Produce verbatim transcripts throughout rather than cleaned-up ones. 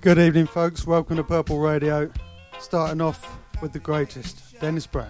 Good evening, folks. Welcome to Purple Radio. Starting off with the greatest, Dennis Brown.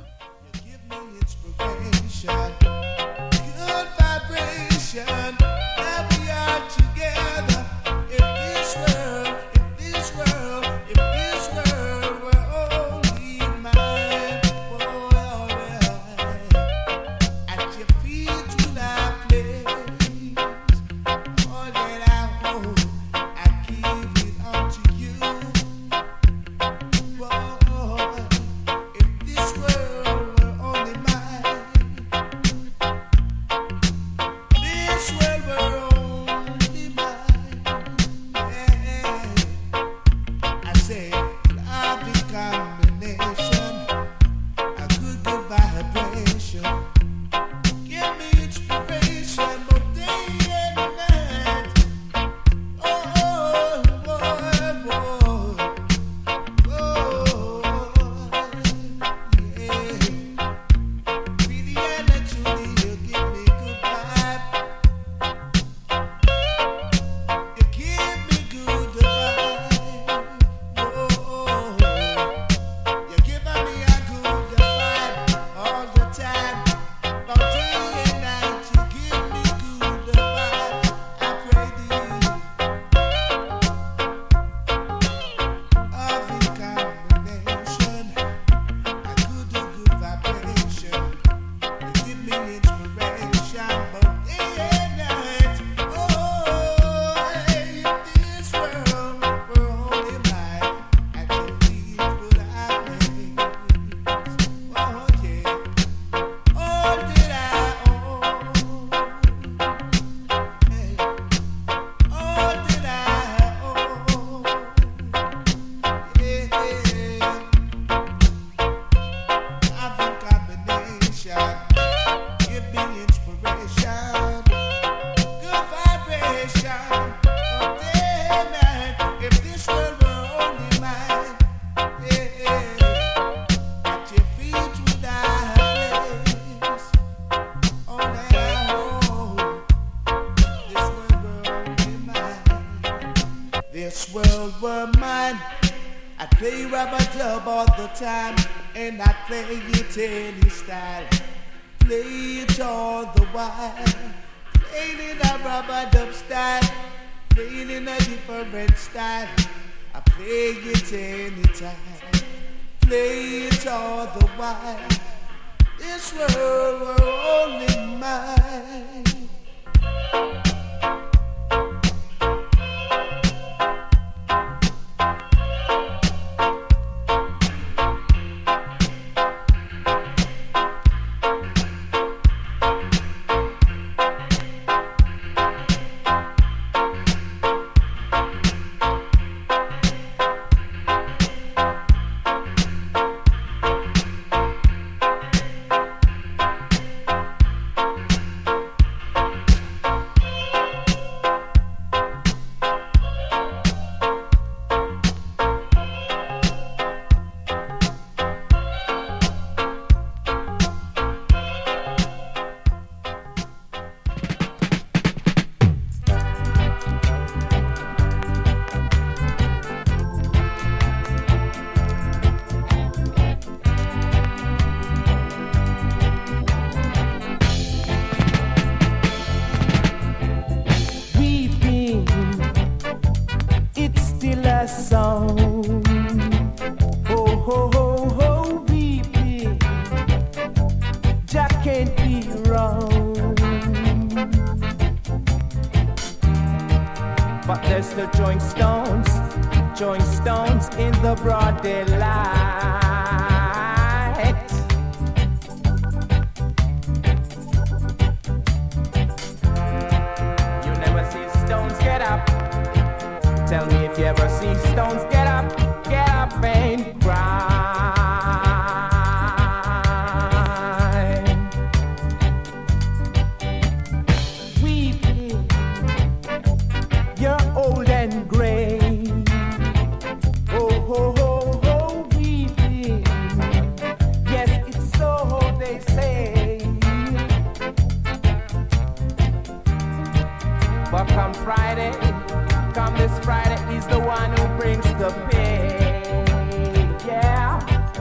But come Friday, come this Friday, he's the one who brings the pain. Yeah.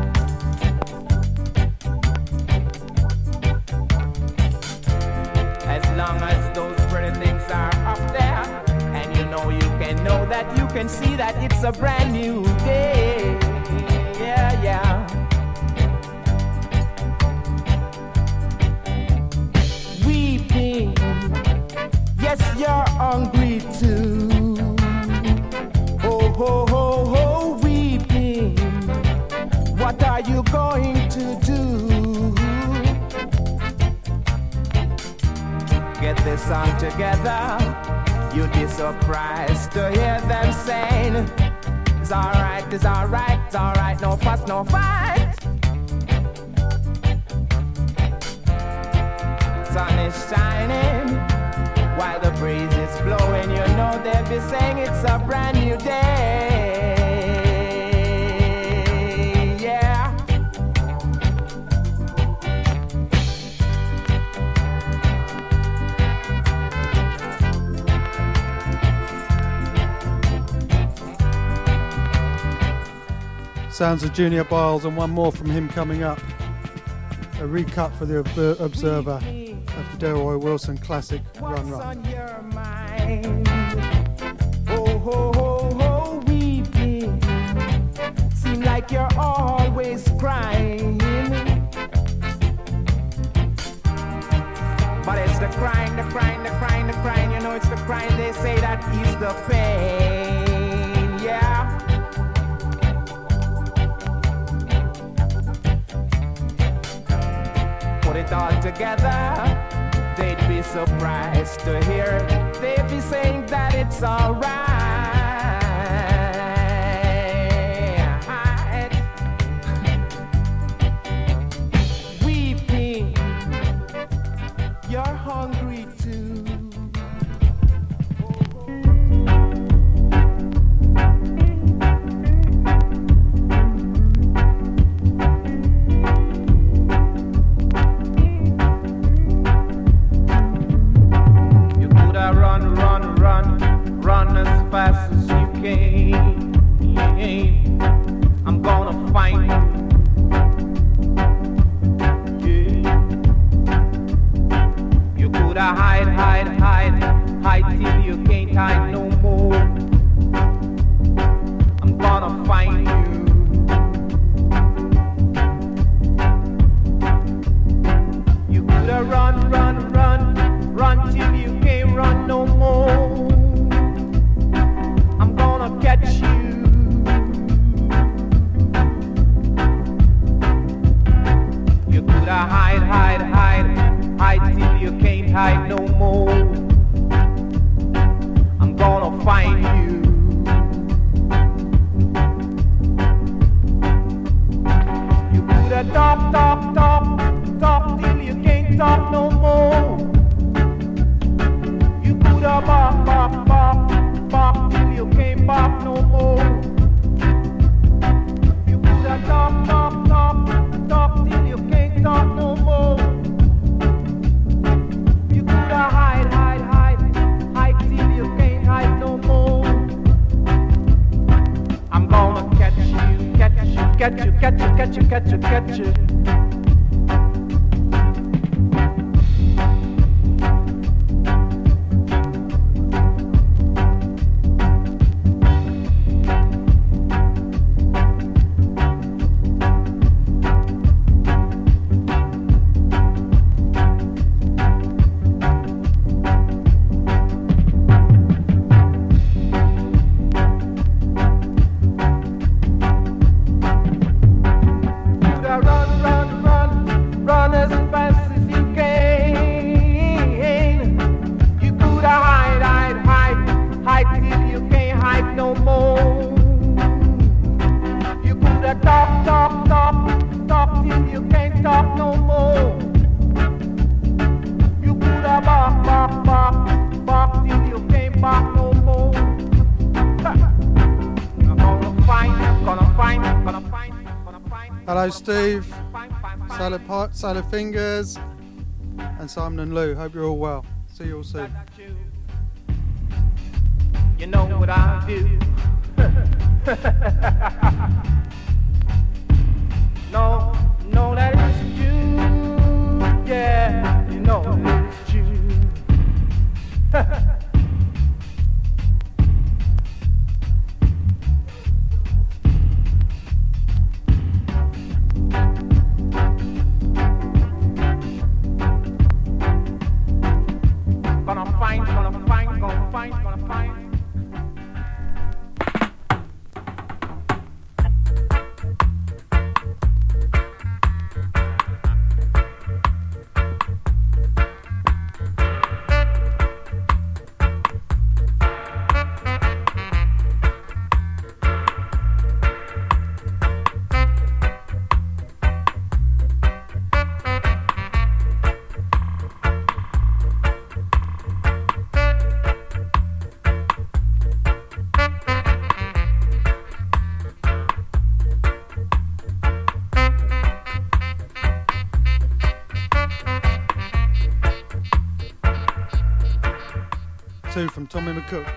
As long as those pretty things are up there, and you know you can know that you can see that it's a brand new day. Yeah, yeah. Weeping, yes, you're hungry too. Oh, ho, ho, ho, weeping. What are you going to do? Get this song together. You'd be surprised to hear them saying, it's alright, it's alright, it's alright, no fuss, no fight. Sun is shining while the breeze is blowing. You know they'll be saying it's a brand new day. Yeah. Sounds of Junior Biles and one more from him coming up. A recut for the Ob- Observer of the Delroy Wilson classic Run Run. On your mind? Oh, ho, ho, ho, weeping. Seem like you're always crying. But it's the crying, the crying, the crying, the crying. You know it's the crying. They say that is the pain. Yeah. Put it all together, they'd be surprised to hear it. They'd be saying that it's alright. Weeping, you're hungry too. Fast as you can, I'm gonna find you. Yeah. You coulda hide, hide, hide, hide till you can't hide no more. I'm gonna find you. You coulda run, run, run, run till you can't run no more. Catch you. You coulda hide, hide, hide, hide till you can't hide no more. I'm gonna find you. You coulda talk, talk, talk, talk till you can't talk no more. You coulda bark, bark, bark, bark till you can't bark no more. You coulda talk, talk, talk, talk till you can't talk no more. You coulda hide, hide, hide, hide till you can't hide no more. I'm gonna catch you, catch you, catch you, catch you, catch you, catch you, catch you. Hello Steve, Salad, Pot, Salad Fingers and Simon and Lou. Hope you're all well. See you all soon. You know what I'll do? No, no, that is true. Yeah, you know it's true. Gonna find, gonna find, gonna find, gonna find. Two from Tommy McCook.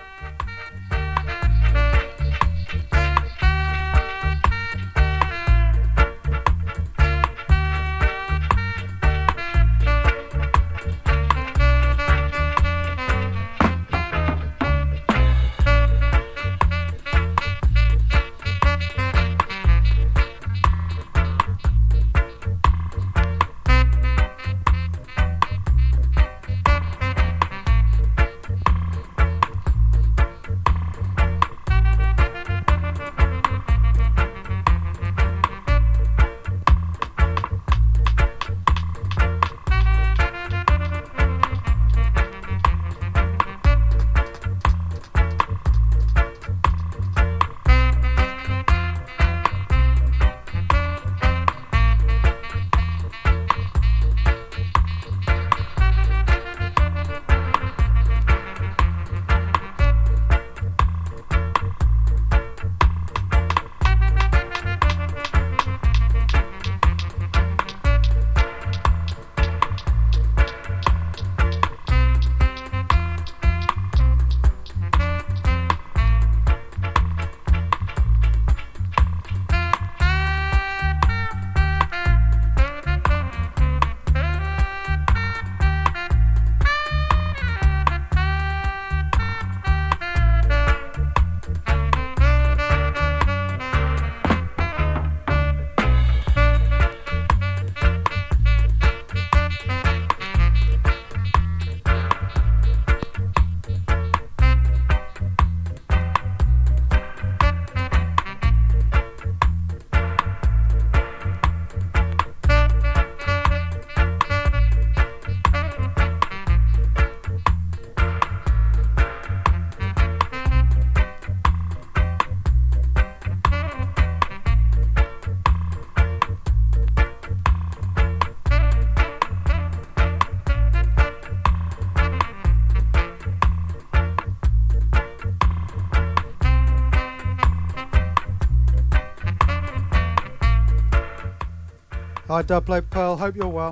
Hi, Dubplate Pearl. Hope you're well.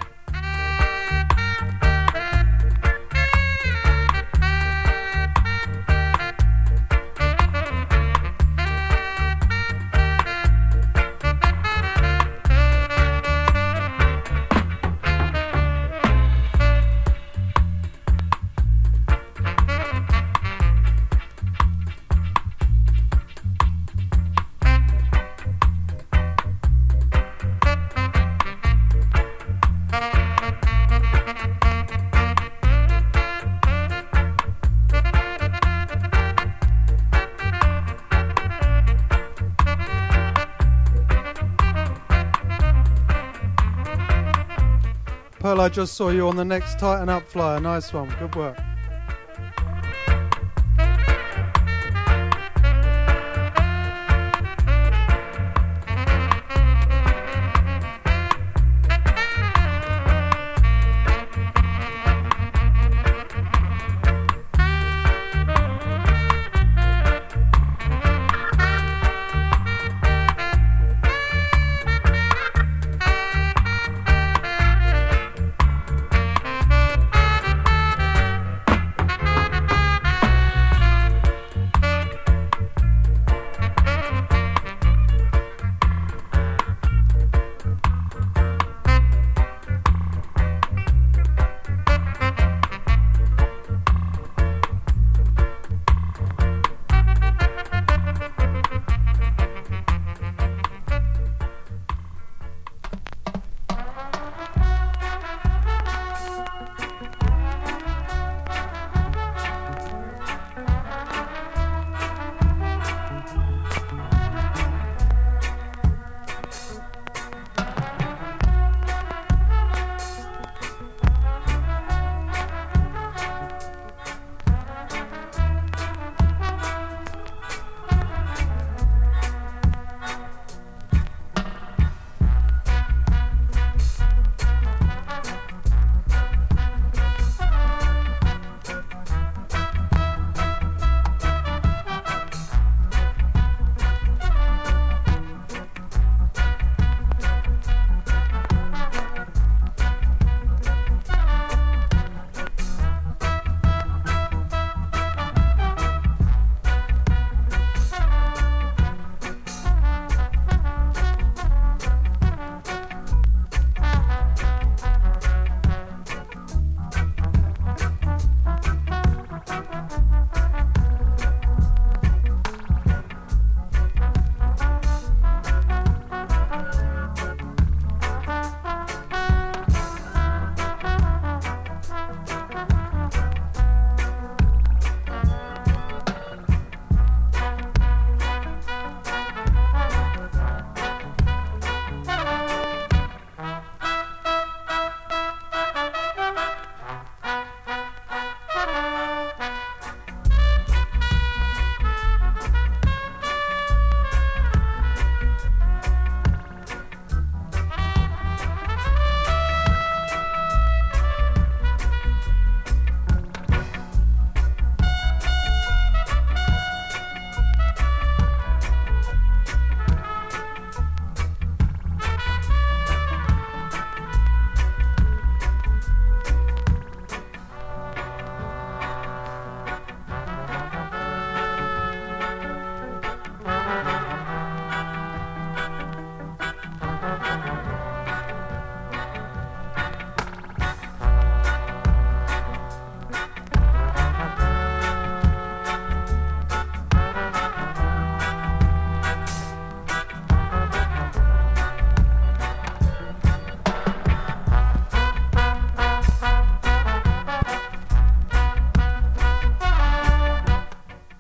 Pearl, I just saw you on the next Tighten Up flyer. Nice one. Good work.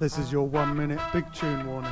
This is your one minute big tune warning.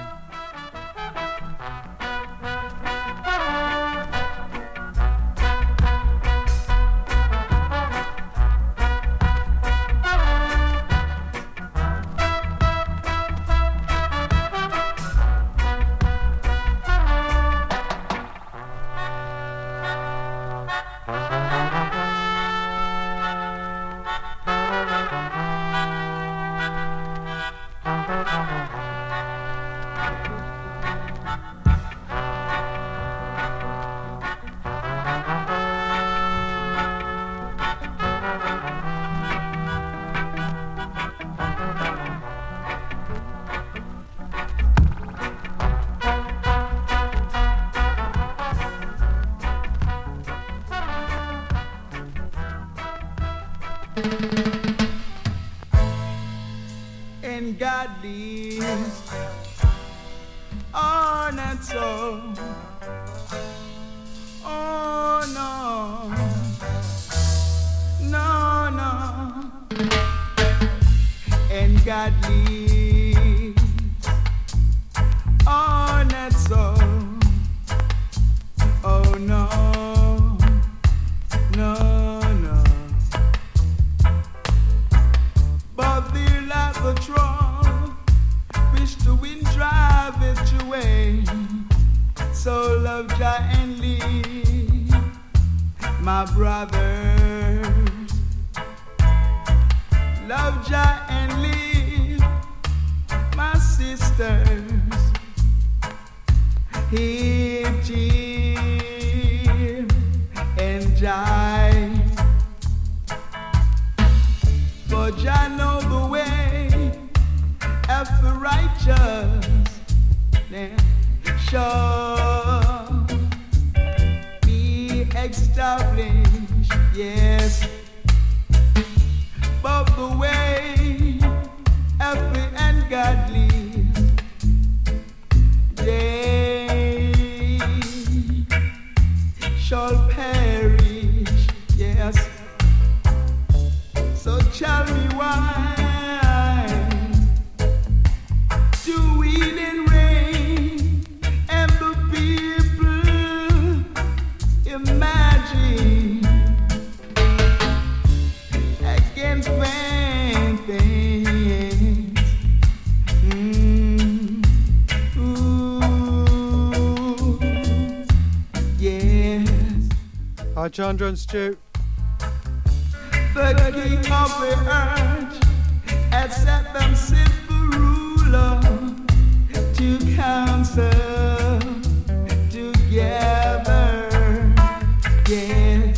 And God leaves on and so. Oh no, no, no. And God leaves on and so. Oh no, no, no. But there like the troll, wish the wind drive it away. So love Jah and leave, my brothers. Love Jah and leave, my sisters. Hip, cheer, and jive. For Jah know the way of the righteous. Then shall be established, yes. But the way of the ungodly, they shall perish, yes. So tell me why do we then reign and the people imagine against vain things? Mm. Ooh. Yes. Hi Chandra and Stu. The king of the earth has set them simple ruler to counsel together, yes,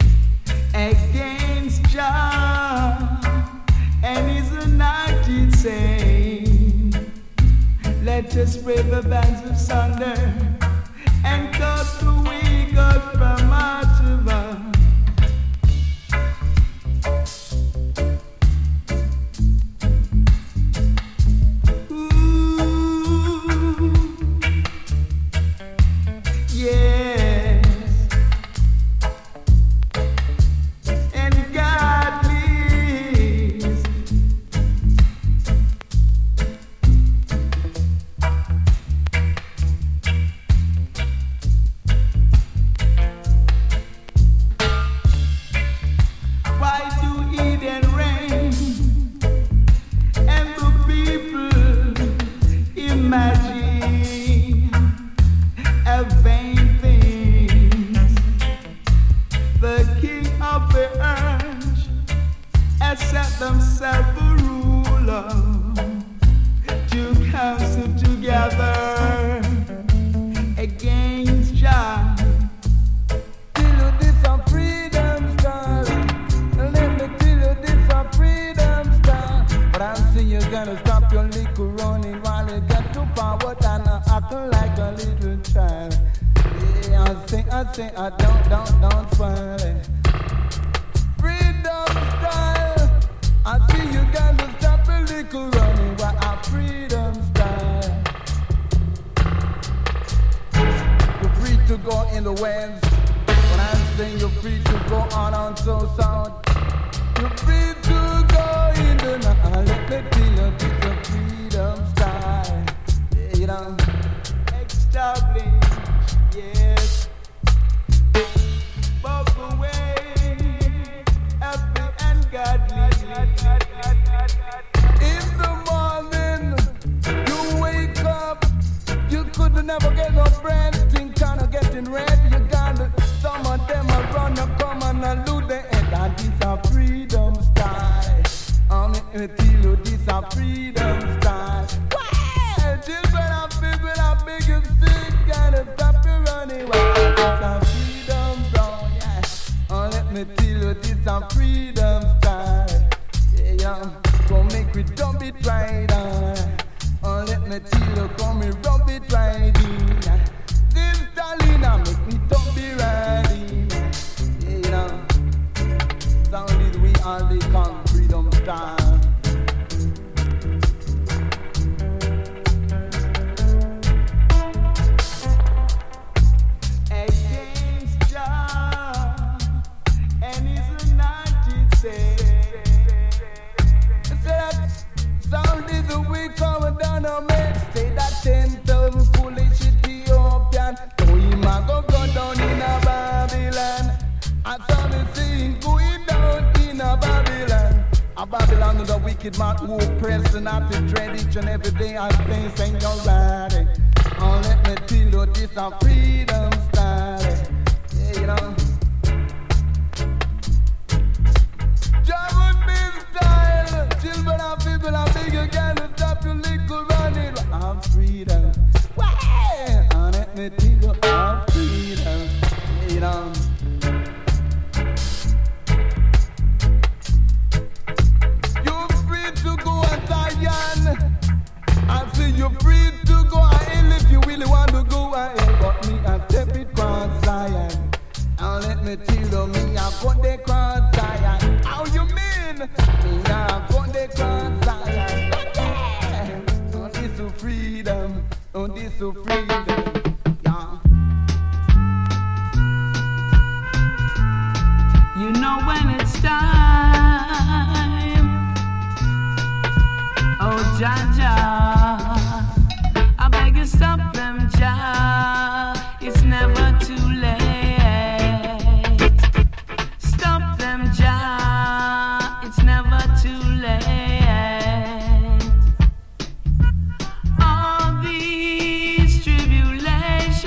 against Jah and his anointed saints. Let us spread the bands of sunder and cut the wicked from out of us. You're free to go in the night. Let me feel a bit of freedom. let me tell you this a freedom style. Well, children of people are big and sick and a stop you running wild. It's a freedom brown, yeah. Oh, let me tell you this a freedom style. Yeah, yeah. Go make we dump it right on. Oh, let me tell you, come and rub it right in. This Stalina make me dump it right in. Yeah, you know. Sound is we all they come freedom style. Against Jah and his united say. Sound is the way coming down on me. Say that ten thousand foolish Ethiopian. So him a go go down in a Babylon. I saw me seeing going down in a Babylon. A Babylon with a wicked man who oppress and have to dread each and every day. I think saying you're right. Oh, let me tell you this a freedom style. Yeah, you know. Children of people are big again to stop your little running. I'm freedom. Well, and let me tell you, I'm freedom. You know. You're free to go and Zion. I say you're free to go ahead if you really want to go ahead. But me, I step it cross Zion. And let me tell you, me, I put the cross Zion. How you mean? Me, I put the cross Zion. Yeah. On this to freedom, on this to freedom. Yeah. You know when it's time. Oh, Jah Jah, I beg you stop them, Jah. It's never too late. Stop them, Jah. It's never too late. All these tribulations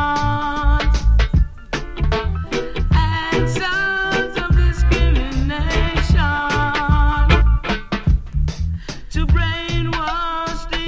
and sounds of discrimination to brainwash the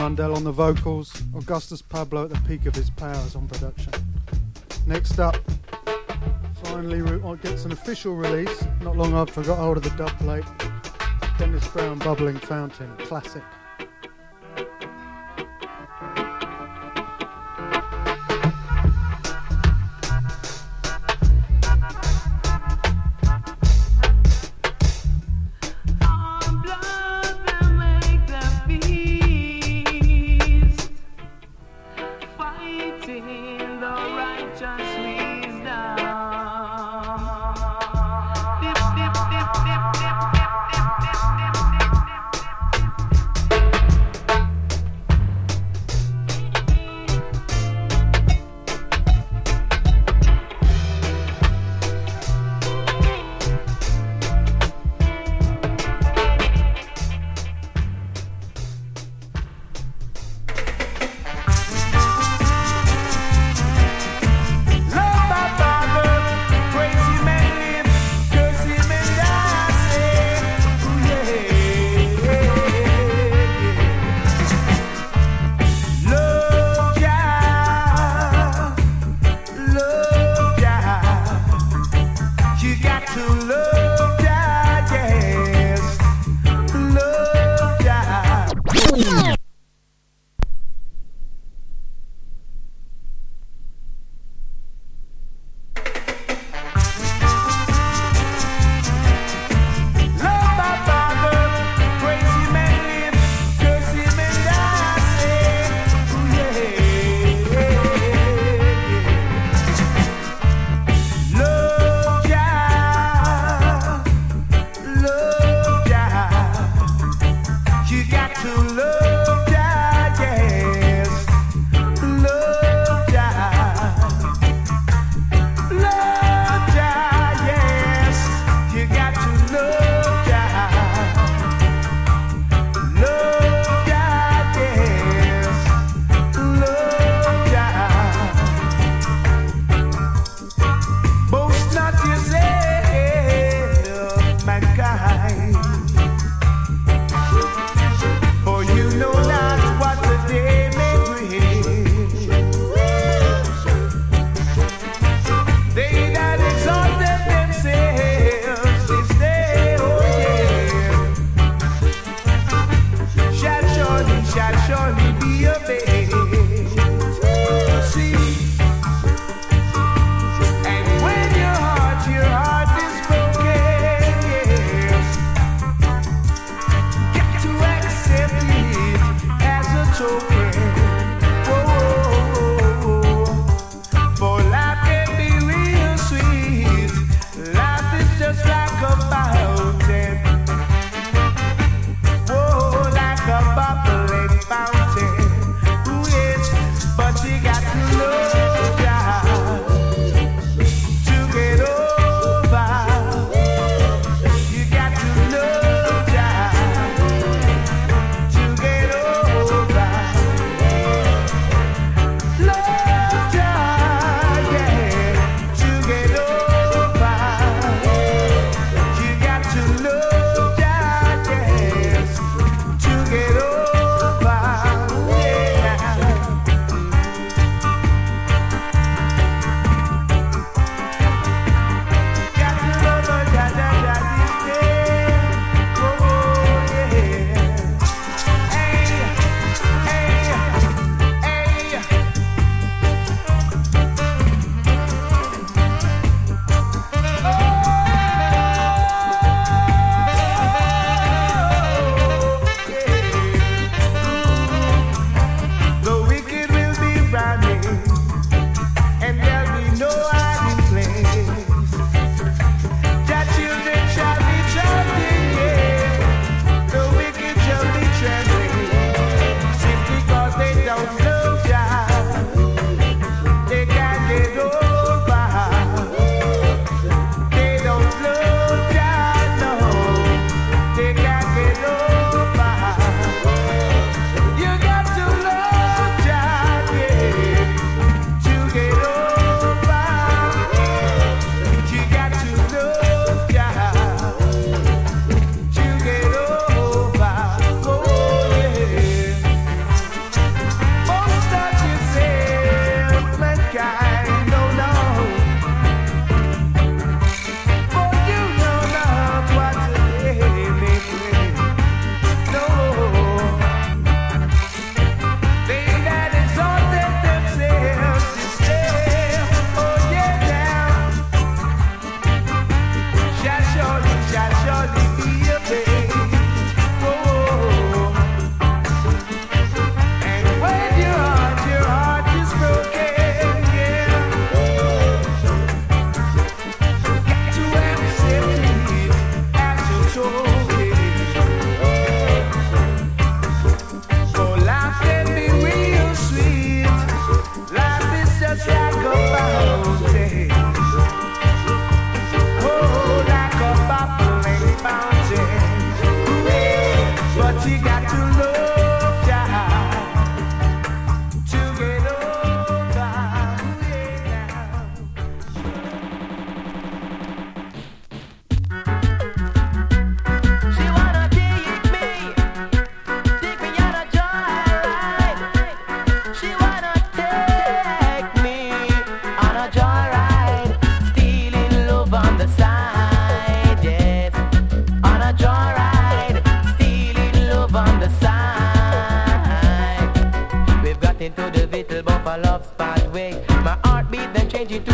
Mundell on the vocals, Augustus Pablo at the peak of his powers on production. Next up, finally re- gets an official release, not long after I got hold of the dub plate, Dennis Brown, Bubbling Fountain, classic. Dip, dip, dip, dip, dip, dip, dip, dip.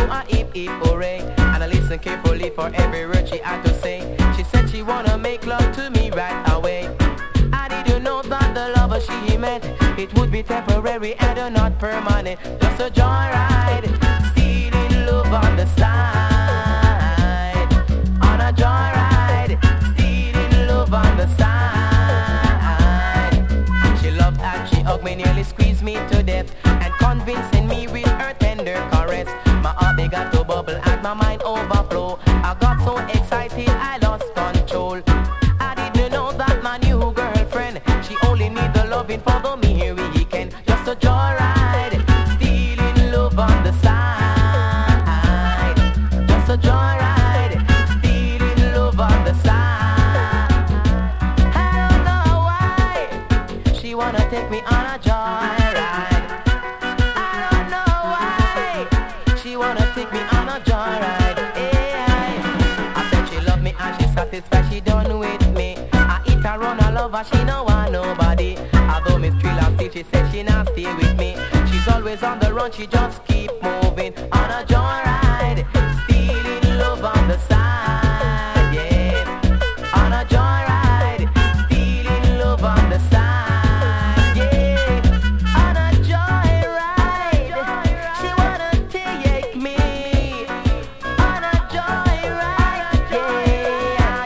a hip hip hooray. And I listen carefully for every word she had to say. She said she wanna make love to me right away. I didn't know that the lover she met, it would be temporary and not permanent. Just a joyride, stealing love on the side. On a joyride, stealing love on the side. She loved and she hugged me, nearly squeezed me to death, and convincing me with her tender caress. My heart began to bubble and my mind overflow. I got so excited I lost control. I didn't know that my new girlfriend, she only need the loving for the mere weekend. Just a joyride, stealing love on the side. Just a joyride, stealing love on the side. I don't know why she wanna take me on a joyride. I don't know why she wanna take me on a joyride. Hey, I said she love me and she satisfied, she done with me. I eat her run her love her, she no want nobody. Although Miss Trilla still, she said she not stay with me. She's always on the run, she just keep moving. On a joyride, stealing love on the side, yeah. On a joyride, stealing love on the side, yeah. On a joyride, she wanna take me. On a joyride, yeah,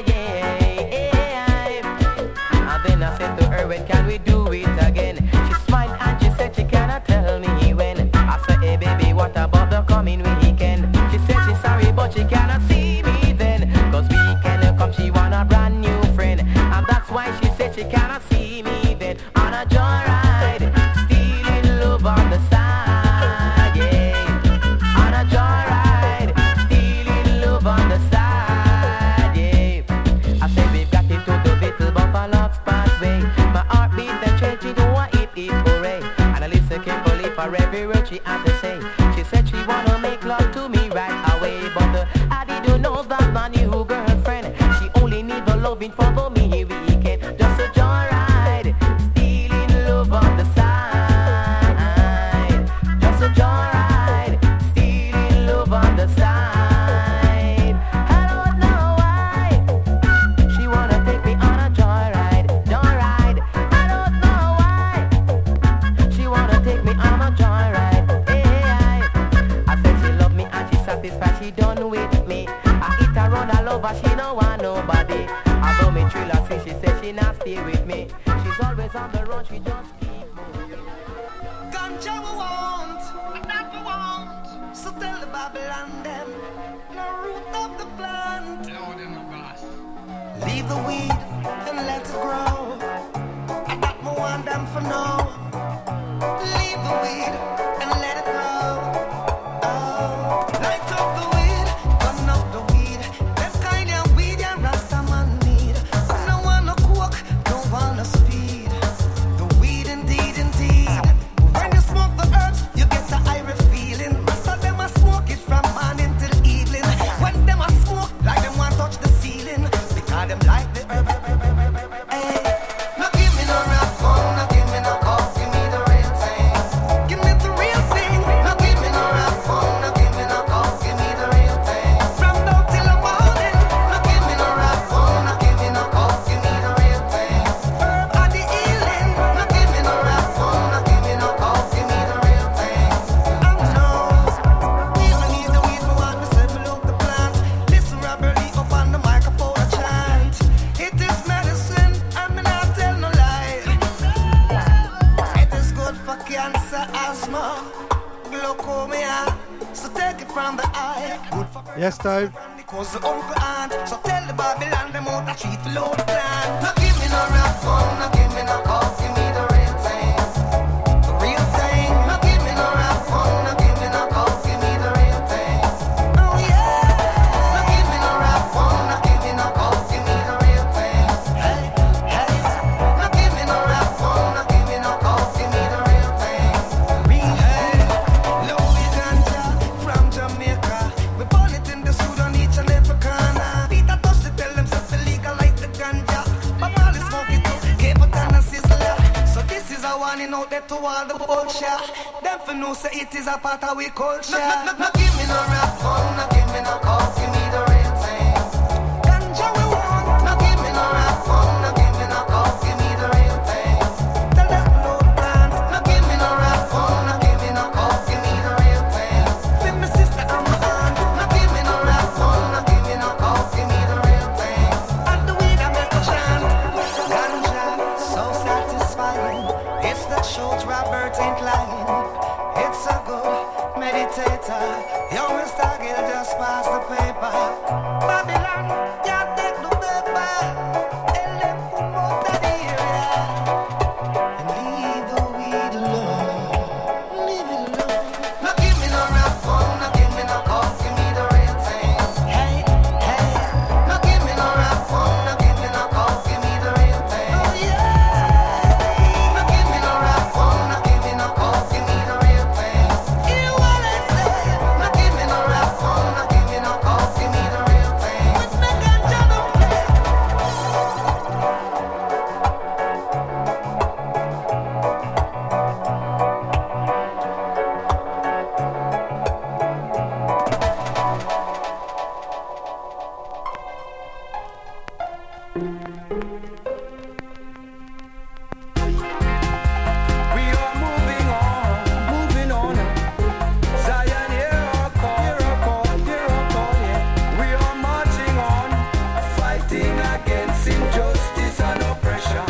yeah. And then I said to her, when can we do it again? She smiled and she said she cannot tell me when. I said, hey baby, what about the coming weekend? She said she's sorry but she cannot see me then, cause weekend come she want a brand new friend. And that's why she said she cannot see me then. On a joyride, stealing love on the side, yeah. On a joyride, stealing love on the side, yeah. I said we've got into the little buffalo pathway. My heart beat and change into a hip hip hooray. And I listen carefully for every word she had to say. She said she wanna make love to me right away, but uh, I didn't know that my new girlfriend, she only need the loving for the me weekend. Just a joyride, stealing love on the side. Just a joyride, stealing love on the side. I don't know why she wanna take me on a joyride, joyride. I don't know why she wanna take me on a joyride. Hey, I said she love me and she satisfied, she done with me. I eat her run her love her, she no want nobody. Although me Trilla see, she said she not stay with me. She's always on the run, she just keep moving. Ganja we want, that we want. So tell the Babylon them, no root of the plant. Leave the weed and let it grow. I got me want them for now. Leave the weed and let it grow. Oh, light up the weed, burn up the weed. That kind of weed ya Rasta man need. I don't want no coke, don't want no speed. The weed indeed, indeed. When you smoke the herbs, you get a irie feeling. Rasta them a smoke it from morning till evening. When them a smoke, like them want touch the ceiling. Because them like the herb. Hey, no give me no rap phone, no give me no coke, give me the real thing. Give me the real thing. No give me no rap phone, no give me no coke, give me the real thing. From dawn till the morning, no give me no rap phone, no give me no coke, give me the real thing. Herb are the healing. No give me no rap phone, no give me no coke, give me the real thing. I know. We don't need the weed, we want to say we love the plant. Listen Robert Lee up on the microphone a chant. It is medicine, and me not tell no lie. It is good for cancer, asthma, glaucoma. So take it from the eye. Good for Yes, Dave. because the uncle aunt. So tell the Babylon them out a treat load the plant. No give me no rap phone, no give me no coke, give me the real thing. The real thing. No give me no rap phone, no give me no coke, give me the real thing. Oh yeah. No give me no rap phone, no give me no coke, give me the real thing. Hey, hey. No give me no rap phone, no give me no coke, give me the real thing. Real hey. Louis Ganja from Jamaica. We burn it in the Sudan, each and every corner. Peter touch to tell them something legal like the ganja. But all is smoke it too, Cape Town and Sizzler. sending out there to all the culture. Them for know say it is a part of we culture. No, no, no, no give me no rap fun, no give me no cough, give me the real thing. Ganja we want, no give me no rap fun, no give me no cough, give me the real thing. Tell them no plans, no give me no rap fun, no give me no cough, give me the real thing. With my sister and my aunt, no give me no rap fun, no give me no cough, give me the real thing. And the weed I make a chant, ganja so satisfying. It's the truth, Robert ain't lying. It's a good meditator. Young Mister Gill just pass the paper. Babylon can't take the paper. And let them out of the area. And leave the weed alone. Leave it alone. No give me no rap fun, no give me no cough, give me the real thing. Hey, hey. No give me no rap fun, no give me no cough, give me the real thing. Oh yeah. No give me no rap fun, no give me no cough, give me the real thing. You wanna say? No give me no rap fun, no give me no cough, give me the real thing. With me ganja no play. We are moving on, moving on. Zion, hear our call, hear our call, hear our call, yeah. We are marching on, fighting against injustice and oppression.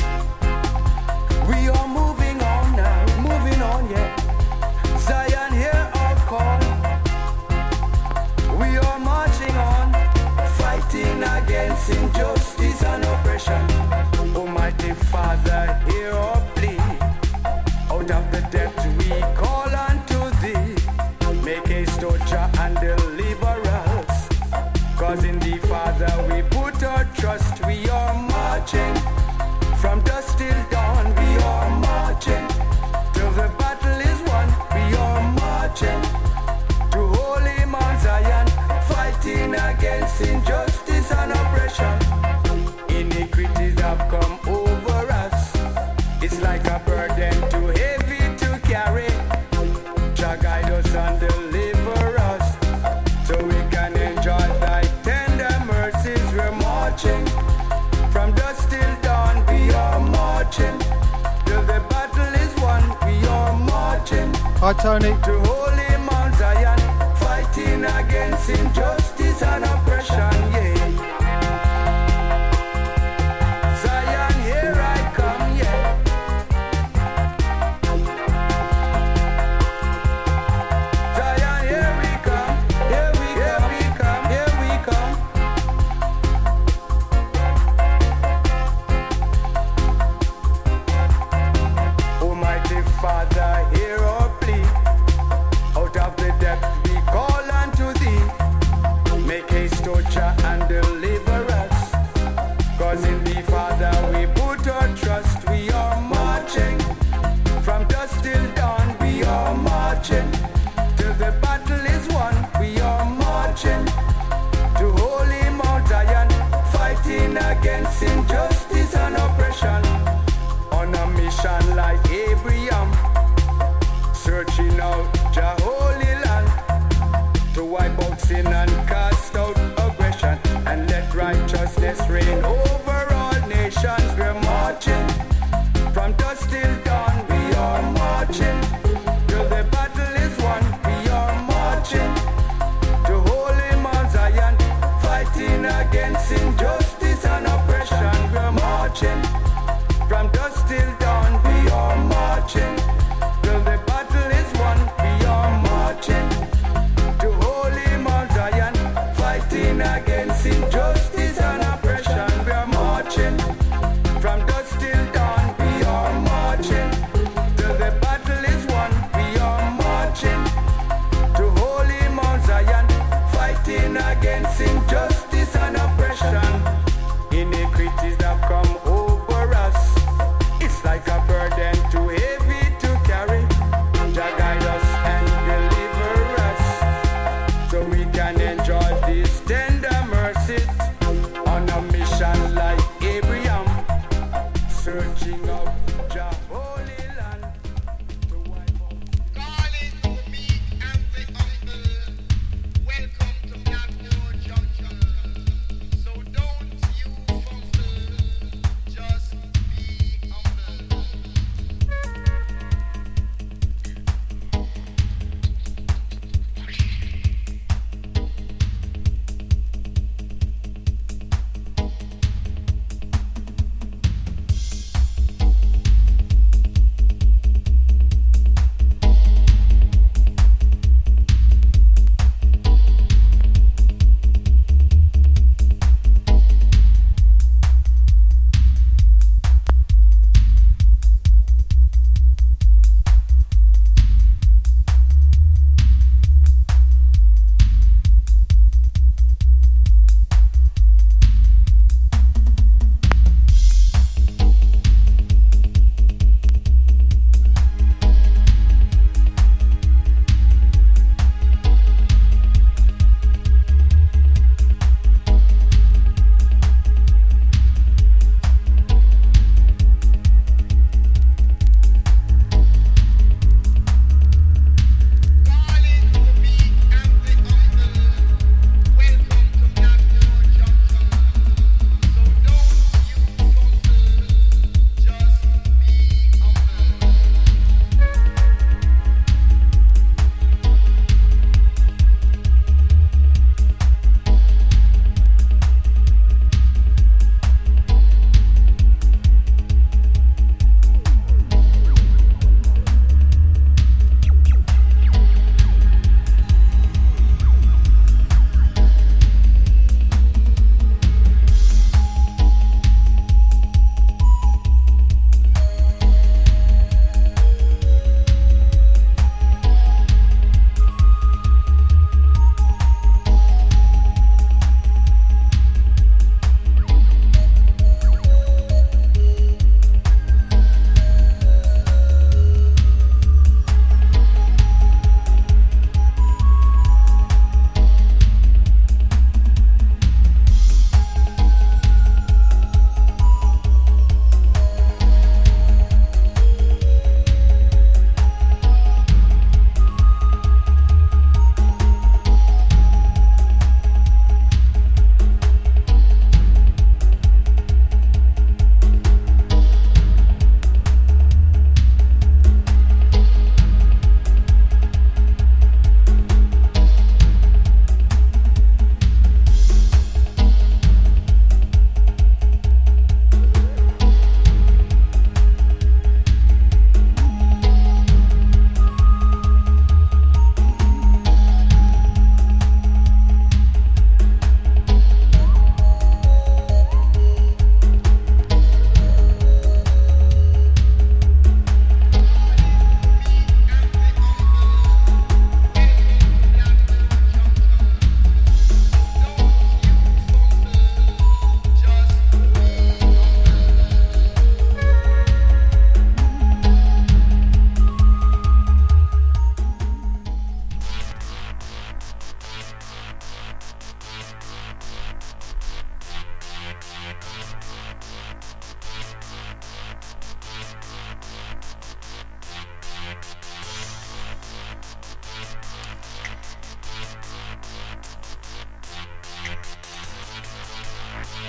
We are moving on now, moving on, yeah. Zion, hear our call. We are marching on, fighting against injustice and oppression. Almighty Father, hear our plea. Out of the depth we call unto thee. Make haste, O Jah, and deliver us. Cause in thee, Father, we put our trust. We are marching. From dusk till dawn, we are marching. Till the battle is won, we are marching. To holy Mount Zion, fighting against injustice and oppression. Iniquities have come over us. It's like a burden too heavy to carry. Jah guide us and deliver us, so we can enjoy thy tender mercies. We're marching. From dusk till dawn, we are marching. Till the battle is won, we are marching. Hi, Tony. To holy Mount Zion, fighting against injustice and oppression, yeah. Zion, here I come, yeah. Zion, here we come, here we come, here we come, here we come. Almighty Father, hear our plea. Out of the depth we call unto thee. Make haste, O Jah, and deliver us. Cause in thee, Father, we put our trust. We are marching. From dusk till dawn, we are marching. Till the battle is won, we are marching. To holy Mount Zion, fighting against injustice and oppression. On a mission like Abraham, searching out Jah holy land, to wipe out sin and cast out aggression, and let righteousness reign over all nations. We're marching. From dusk till dawn, we are marching. Till the battle is won, we are marching. To holy Mount Zion, fighting against injustice and oppression. We're marching. From dusk till dawn, we are marching. Till the battle is won, we are marching. To holy Mount Zion, fighting against injustice and oppression. We are marching. From dusk till dawn, we are marching. Till the battle is won, we are marching. To holy Mount Zion, fighting against injustice and oppression. Iniquities have come over us. It's like a burden too heavy to carry. Jah guide us and deliver us, so we can enjoy this tender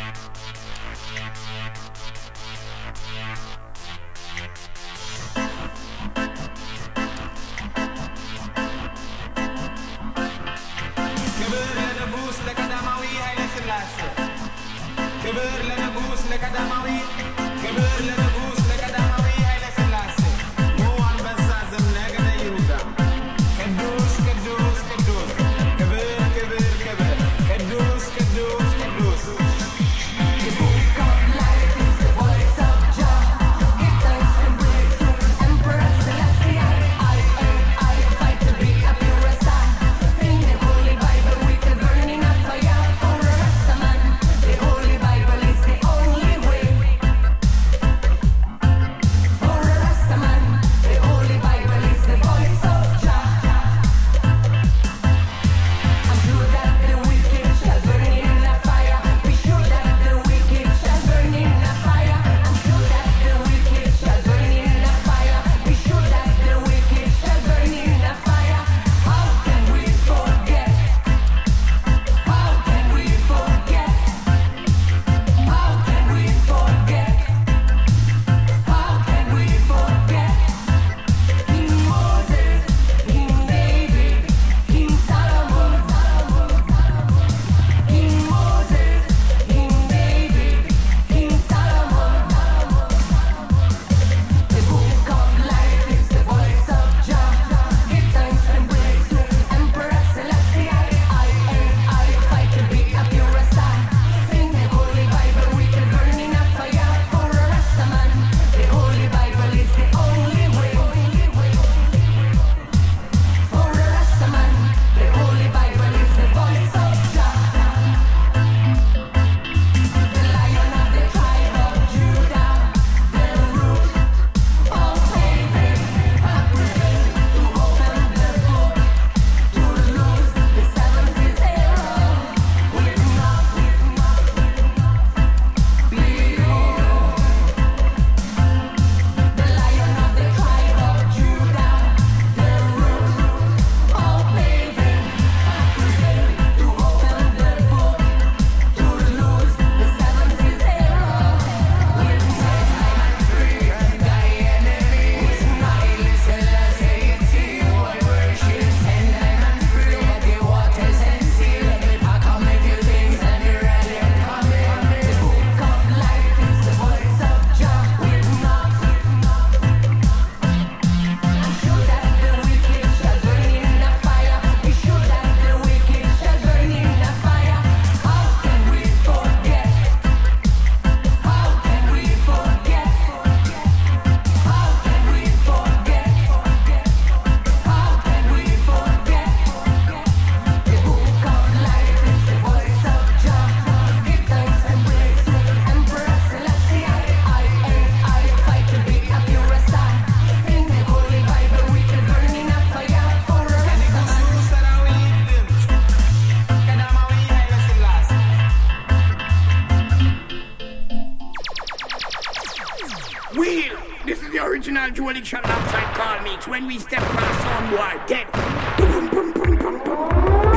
original Julie Chan alongside Carl Meeks. When we step on the sound wall, dead. Boom, boom, boom, boom, boom.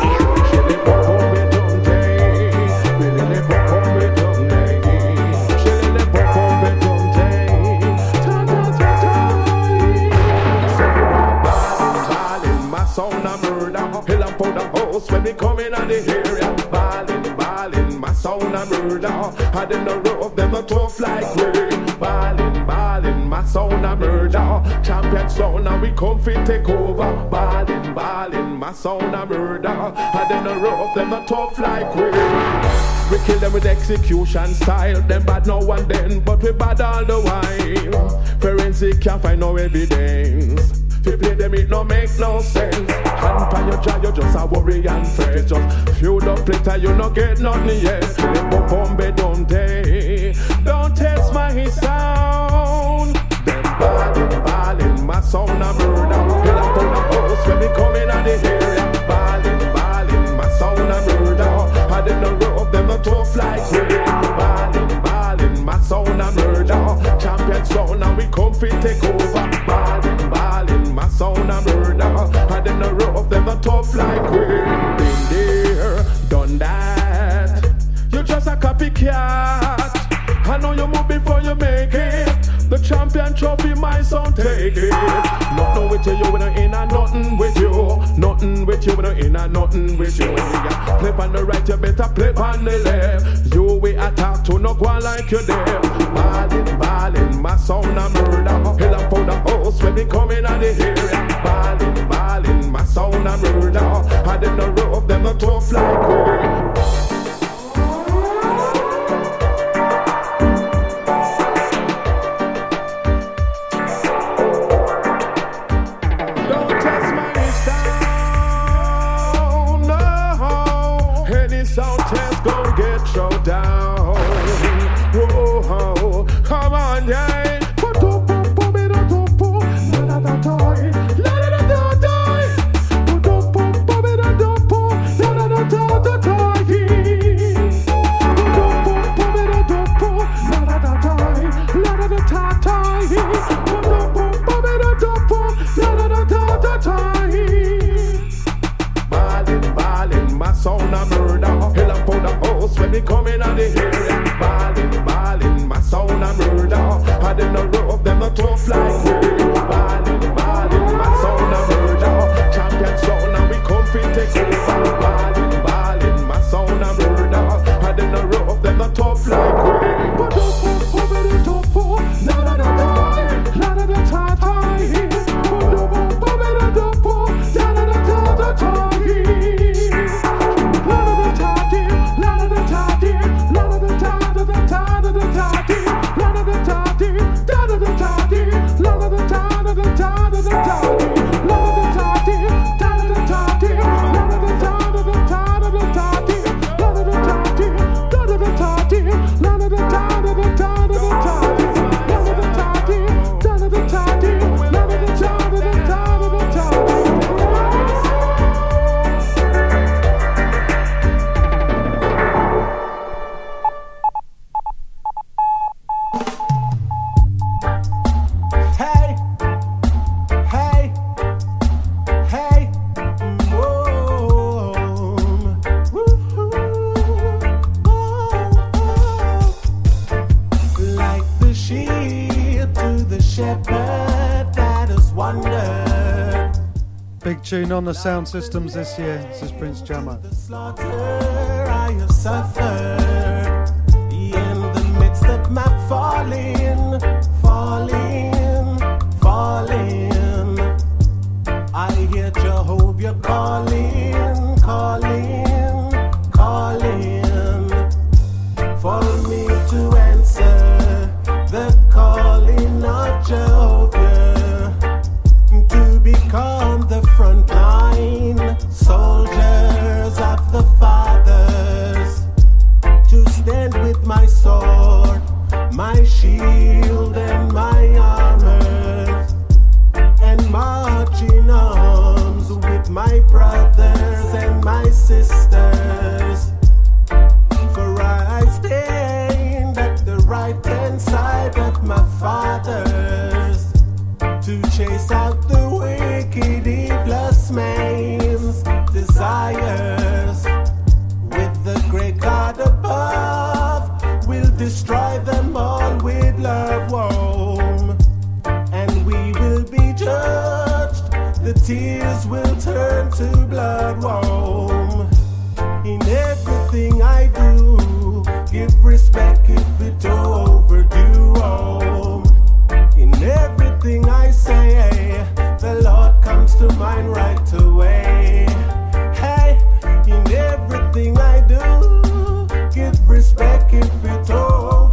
Sound of murder, hell and for the house when we come in on the area. Ballin', ballin', my sound of murder. I didn't know of them a tough like rain. Ballin', ballin', my sound of murder. Champion sound and we come fit take over. Ballin', ballin', my sound of murder. I didn't know of them a tough like rain. We kill them with execution style. Them bad now and then, but we bad all the while. Forensic can't find no evidence. To play them it no make no sense. Hand by your jaw, you just a worry and fret. Just feud up later, you no get nothing yet. Let bombe don't they? Don't test my sound. Them ballin', ballin', my sound a murder. Hell up on the house when we come in on the area. Ballin', ballin', my sound a murder. I didn't know them a tough like rain. Ballin', ballin', my sound a murder. Champion sound and we come fit take over. Ballin', ballin', my sound a murder. I didn't know of them a tough like rain. Been there, done that. You just a copycat. I know you move before you make it. The champion trophy, my son, take it. Nothing with you, you ain't in a nothing with you. Nothing with you, ain't in a nothing with you. Yeah. Play on the right, you better play on the left. You we attack to no go like you there. Ballin', ballin', my son a murder. Hell up for the house when they come in on the area. Ballin', ballin', my son a murder. I didn't know of them a tough like me. Sound test gon' get you down. Whoa, come on, yeah. Ballin', ballin', my sound a murder. Hell up for the house when they come in on the area. Ballin', ballin', my sound a murder. I didn't know of them a tough like me. Ballin', ballin', my sound a murder. Champion sound and we come fi take over. Ballin', ballin', my sound a murder. I didn't know of them a tough like me. But don't pop over the top for none of the time, none of the time. But don't pop over the top for none of the time. Big tune on the sound systems this year. This is Prince Jammer. The slaughter I have suffered in the midst of my falling, falling, falling. I hear Jehovah calling, calling, calling for me to answer the calling of Jehovah. To become the frontline soldiers of the fathers, to stand with my sword, my shield and my armor, and march in arms with my brothers and my sisters. For I stand at the right hand side of my fathers, to chase out the wicked, evilest man's desires. With the great God above, we'll destroy them all with love, womb. And we will be judged, the tears will turn to blood, womb. In everything I do, give respect if it overdue, womb. In everything I say, the Lord comes to mind right away. Hey, in everything I do, give respect if it's over.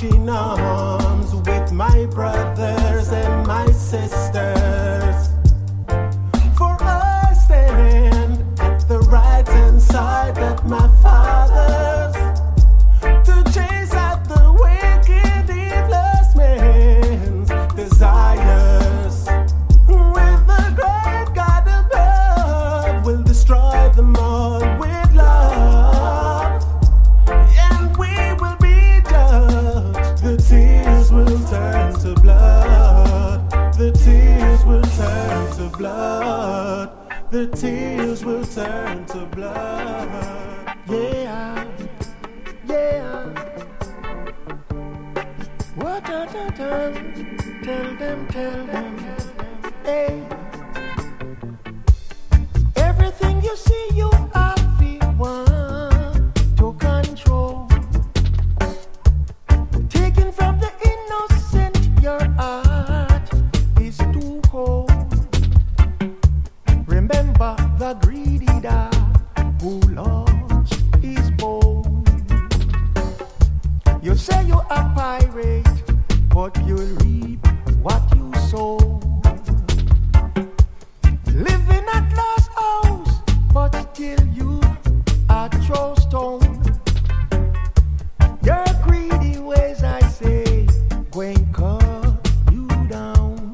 marching arms with my brothers and my sisters. For I stand at the right hand side of my fathers to chase out the wicked, evilest man's desires. With the great God above, will destroy them all with love, and we will be judged. The tears will turn to blood. The tears will turn to blood. The tears will turn to blood. Yeah, yeah. What a tell them, tell them, hey. Everything you see, you have the one to control. Taken from the innocent, your heart is too cold. Remember the greedy dog who lost his bone. You say you're a pirate, but you'll reap what you sow. Living at last house, but still you are throw stone. Your greedy ways, I say, going cut you down.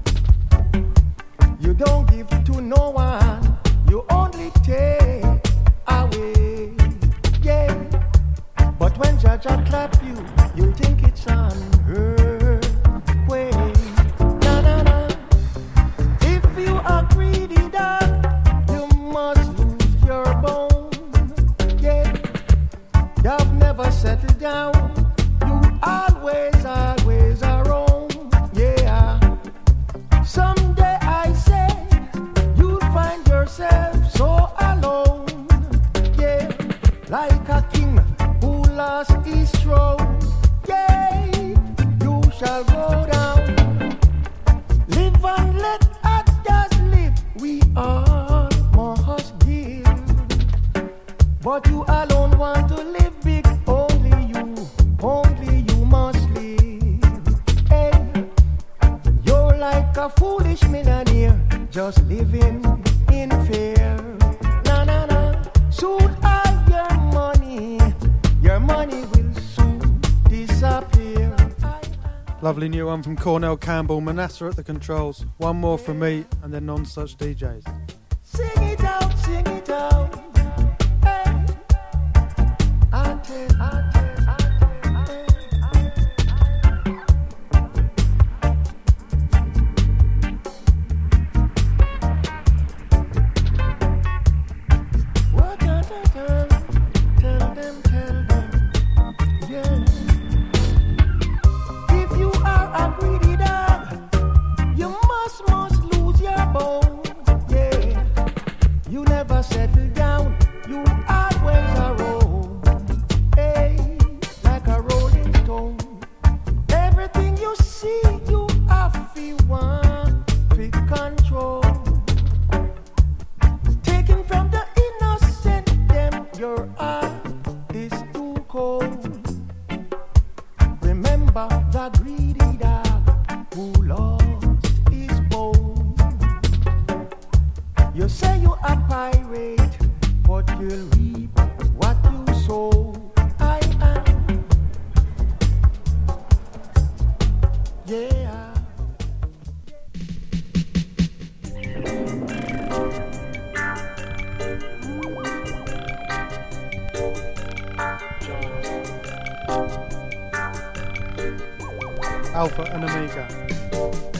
You don't give to no one, you only take away. Yeah, but when Judge clap you, you think it's on her way. Na na na. If you are greedy, dog, you must lose your bone. Yeah, you've never settled down. You always, always are wrong. Yeah. Someday I say you'll find yourself so alone. Yeah, like a king who lost his throne. Yeah, you shall go down. Live and let others live. We all must give. But you alone want to live big. Only you, only you must live. Hey, you're like a foolish millionaire, just living in fear. Na na na. Soon all your money, your money will soon disappear. Lovely new one from Cornell Campbell, Manasseh at the controls. One more from me, and then non-such D Js. Sing it out, sing it out. Hey. I tell, I tell, I tell, I tell. What da, da, da. Tell them, tell them, yeah. If you are a greedy dog, you must, must lose your bone. Yeah, you never settle down, you always are roll. Hey, like a rolling stone. Everything you see, you have to want to control. Taken from the innocent, them your heart is too cold. Remember the greedy dog who lost his bone. You say you're a pirate, but you'll reap what you sow. I am. Yeah. Alpha and Omega.